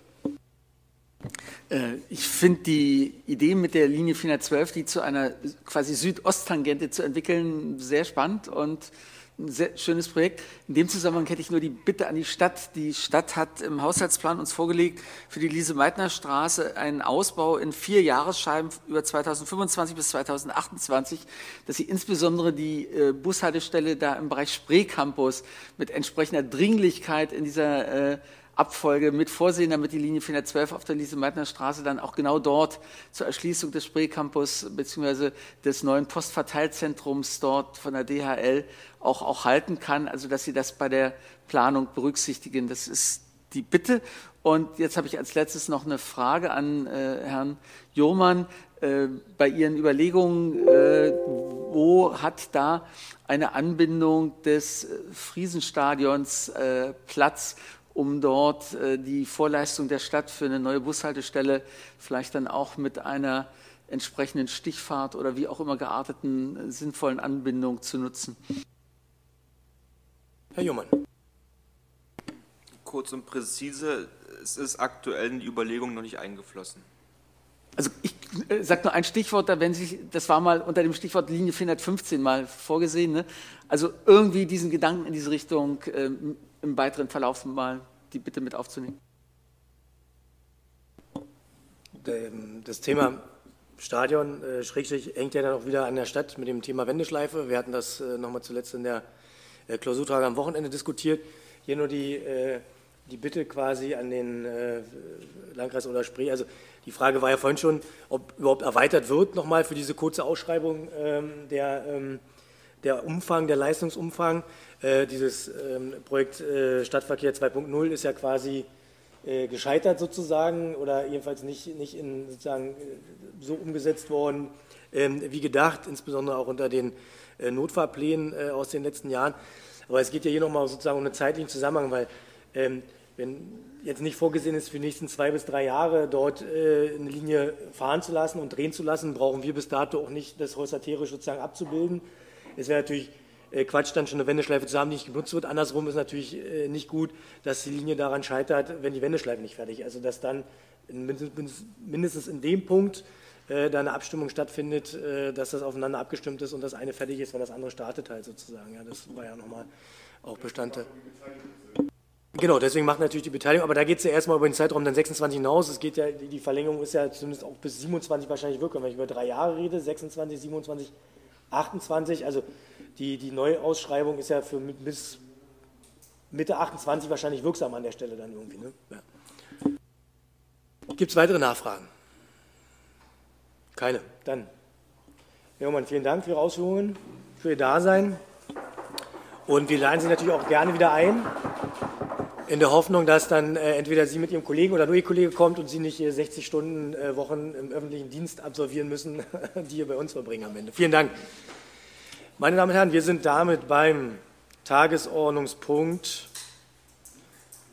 Ich finde die Idee mit der Linie vierhundertzwölf, die zu einer quasi Südosttangente zu entwickeln, sehr spannend und ein sehr schönes Projekt. In dem Zusammenhang hätte ich nur die Bitte an die Stadt. Die Stadt hat im Haushaltsplan uns vorgelegt, für die Lise-Meitner-Straße einen Ausbau in vier Jahresscheiben über zweitausendfünfundzwanzig bis zweitausendachtundzwanzig, dass sie insbesondere die äh, Bushaltestelle da im Bereich Spree-Campus mit entsprechender Dringlichkeit in dieser äh, Abfolge mit vorsehen, damit die Linie vierhundertzwölf auf der Lise-Meitner-Straße dann auch genau dort zur Erschließung des Spree-Campus bzw. des neuen Postverteilzentrums dort von der D H L auch, auch halten kann, also dass Sie das bei der Planung berücksichtigen. Das ist die Bitte. Und jetzt habe ich als letztes noch eine Frage an äh, Herrn Jurmann. Äh, bei Ihren Überlegungen, äh, wo hat da eine Anbindung des äh, Friesenstadions äh, Platz, um dort äh, die Vorleistung der Stadt für eine neue Bushaltestelle vielleicht dann auch mit einer entsprechenden Stichfahrt oder wie auch immer gearteten äh, sinnvollen Anbindung zu nutzen. Herr Jumann. Kurz und präzise, es ist aktuell in die Überlegung noch nicht eingeflossen. Also ich äh, sage nur ein Stichwort, da wenn Sie, das war mal unter dem Stichwort Linie vierhundertfünfzehn mal vorgesehen, ne? Also irgendwie diesen Gedanken in diese Richtung äh, im weiteren Verlauf mal die Bitte mit aufzunehmen. Das Thema Stadion äh, Schrägstrich hängt ja dann auch wieder an der Stadt mit dem Thema Wendeschleife. Wir hatten das äh, nochmal zuletzt in der äh, Klausurtage am Wochenende diskutiert. Hier nur die, äh, die Bitte quasi an den äh, Landkreis oder Spree. Also die Frage war ja vorhin schon, ob überhaupt erweitert wird nochmal für diese kurze Ausschreibung ähm, der, ähm, der Umfang, der Leistungsumfang. Äh, dieses ähm, Projekt äh, Stadtverkehr zwei Punkt null ist ja quasi äh, gescheitert sozusagen oder jedenfalls nicht, nicht in, sozusagen, äh, so umgesetzt worden ähm, wie gedacht, insbesondere auch unter den äh, Notfahrplänen äh, aus den letzten Jahren. Aber es geht ja hier nochmal sozusagen um einen zeitlichen Zusammenhang, weil ähm, wenn jetzt nicht vorgesehen ist, für die nächsten zwei bis drei Jahre dort äh, eine Linie fahren zu lassen und drehen zu lassen, brauchen wir bis dato auch nicht das heusaterisch sozusagen abzubilden. Es wäre natürlich äh, Quatsch, dann schon eine Wendeschleife zu haben, die nicht genutzt wird. Andersrum ist natürlich äh, nicht gut, dass die Linie daran scheitert, wenn die Wendeschleife nicht fertig ist. Also dass dann mindestens, mindestens in dem Punkt äh, da eine Abstimmung stattfindet, äh, dass das aufeinander abgestimmt ist und das eine fertig ist, wenn das andere startet halt sozusagen. Ja, das war ja nochmal auch Bestandteil. Genau, deswegen macht natürlich die Beteiligung, aber da geht es ja erstmal über den Zeitraum dann sechsundzwanzig hinaus. Es geht ja, die Verlängerung ist ja zumindest auch bis siebenundzwanzig wahrscheinlich wirksam. Wenn ich über drei Jahre rede, sechsundzwanzig, siebenundzwanzig, achtundzwanzig, also die, die Neuausschreibung ist ja für bis Mitte achtundzwanzig wahrscheinlich wirksam an der Stelle dann irgendwie. Ne? Ja. Gibt es weitere Nachfragen? Keine. Dann, Herr Hohmann, vielen Dank für Ihre Ausführungen, für Ihr Dasein. Und wir laden Sie natürlich auch gerne wieder ein, in der Hoffnung, dass dann äh, entweder Sie mit Ihrem Kollegen oder nur Ihr Kollege kommt und Sie nicht äh, sechzig Stunden äh, Wochen im öffentlichen Dienst absolvieren müssen, die ihr bei uns verbringen am Ende. Vielen Dank. Meine Damen und Herren, wir sind damit beim Tagesordnungspunkt